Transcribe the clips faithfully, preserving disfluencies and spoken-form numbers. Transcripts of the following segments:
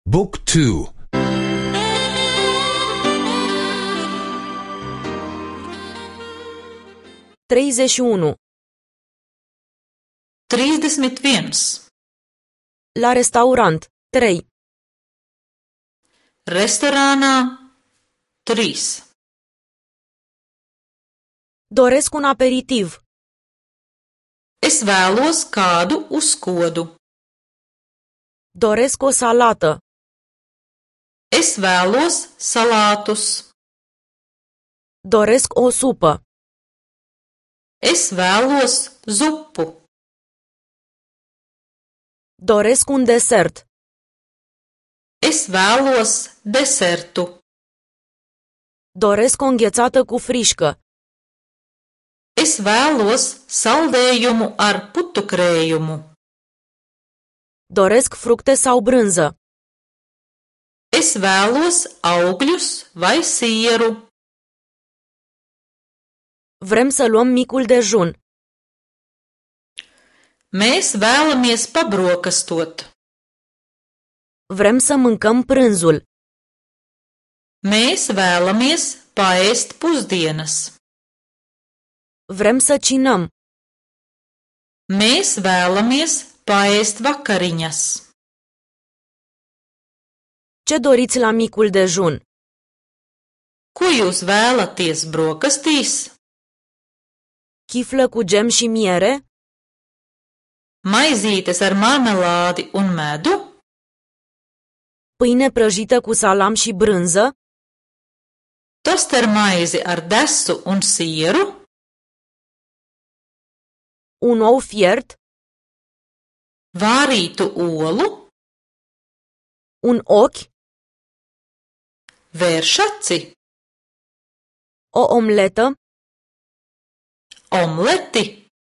บุ๊กทู treizeci și unu. trīsdesmit viens. La restaurant. trei. Restorānā trīs. Doresc un aperitiv. Es vēlos kādu uzkodu. Doresc o salată. Es vēlos salātus. Doresc o supă. Es vēlos zupu. Doresc un desert. Es vēlos desertu. Doresc o înghețată cu frișcă. Es vēlos saldējumu ar putukrējumu. Doresc fructe sau brânză. Es vēlos augļus vai sieru. Vrem să luăm micul dejun. Mēs vēlamies pabrokastot. Vrem să mâncăm prânzul. Mēs vēlamies paēst pusdienas. Vrem să cinăm. Mēs vēlamies paēst vakariņas. Ce doriți la micul dejun? Ko jūs vēlaties brokastīs? Chiflă cu gem și miere? Maizītes ar marmelādi un medu? Pâine prăjită cu salam și brânză? Tostermaizi ar desu un sieru? Un ou fiert? Vārītu olu? Un ochi? Vēršaci? O omletă? Omleti?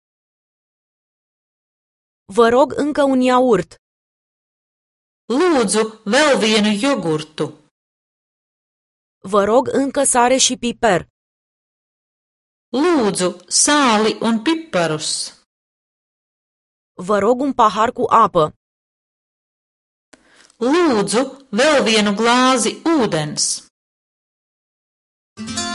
Vă rog încă un iaurt. Lūdzu, vēl vienu jogurtu. Vă rog încă sare și piper. Lūdzu, sāli un piparus. Vă rog un pahar cu apă. Lūdzu, vēl vienu glāzi ūdens.